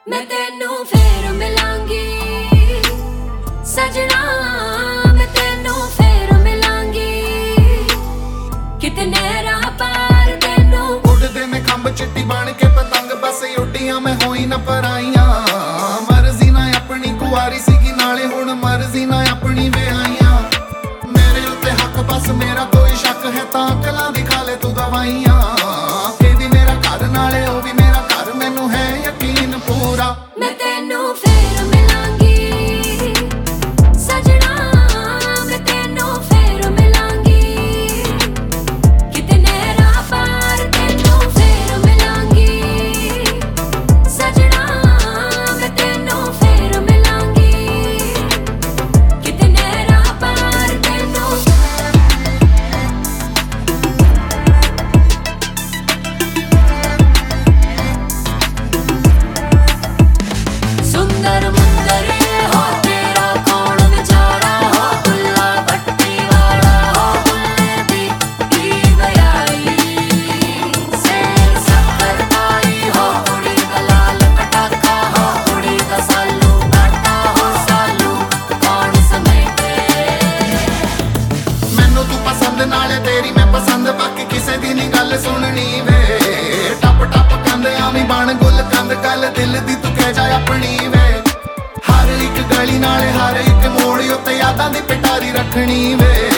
मैं तेनू फेर मिलांगी सजना, मैं तेनू फेर मिलांगी कितने राह पार तेनू। उड़दे ने खंब चिट्टी बन के पतंग बस उड्डियां मैं होई न पराइयां। मर्जी ना अपनी कुआरी सीगी नाले हुण मर्जी ना अपनी विआइयां। मेरे उत्ते हक बस मेरा कोई शक है तां कलां दी खा ले तू दवाइयां। ये भी मेरा घर नाले ओ भी मेरा घर मैनू है यकीन पूरा। मैं तेनू फेर मिलांगी सजना, मैं तेनू फेर मिलांगी कितने राह पार तेनू फेर मिलांगी सजना, मैं तेनू फेर मिलांगी कितने राह पार तेनू। सुंदर मुंदर हो तेरा कौन बेचारा हो, दुल्ला पट्टी वाला हो दुल्ले दी बयाई। सेर शक्कर पाई हो कुड़ी दा लाल पटाखा हो, कुड़ी दा सालू बाटा हो सालू कौन समेटे। मैनू तू पसंद नाले तेरी मैं पसंद बाकी किसे दी नी गल सुननी वे। टप टप कंद आवी बन गुल कंद गल दिल दी तू कह जा अपनी वे। हर एक गली नाले हर एक मोड़ उत्ते यादां दी पिटारी रखनी वे।